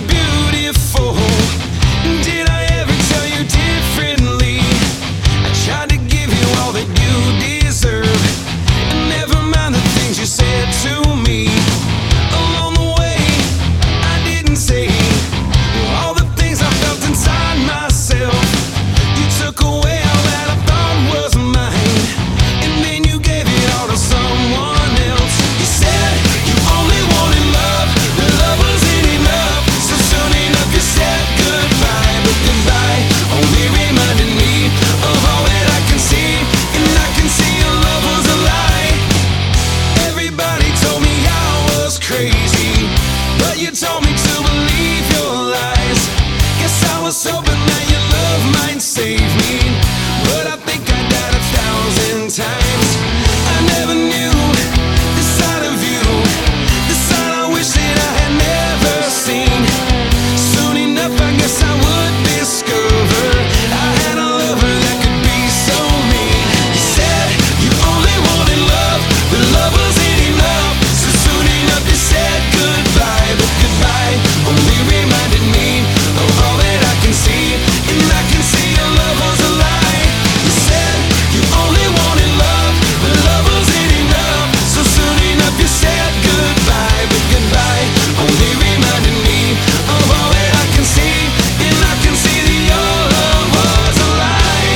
beautiful. Did I ever tell you differently? I tried to give you all that you deserve, and never mind the things you said to me. Along the way, I didn't say all the things I felt inside myself. You took away all that I thought was mine, and then you gave it all to someone else. You said you only wanted love, but love wasn't enough. So soon enough you said goodbye, but goodbye only reminded me of all that I can see, and I can see your love was a lie. Everybody told me I was crazy, but you told me to believe your lies. Guess I was hoping that your love might save me, but I think I died 1,000 times. I never knew this side of you, the side I wish that I had never seen. Soon enough I guess I would discover I had a lover that could be so mean. You said you only wanted love, but love wasn't enough. So soon enough you said goodbye, but goodbye only reminded me of all that I can see, and I can see your love was a lie. You said you only wanted love, but love wasn't enough. So soon enough you said goodbye, but goodbye only reminded me of all that I can see, and I can see that your love was a lie.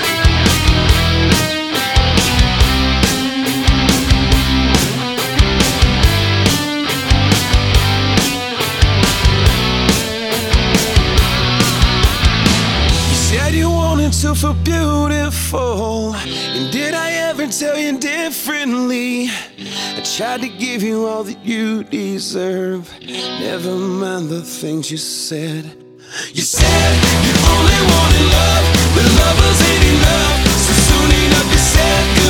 You said you wanted to feel beautiful, and did I ever tell you differently? I tried to give you all that you deserve, never mind the things you said. You said you only wanted love, but love wasn't enough. So soon enough you said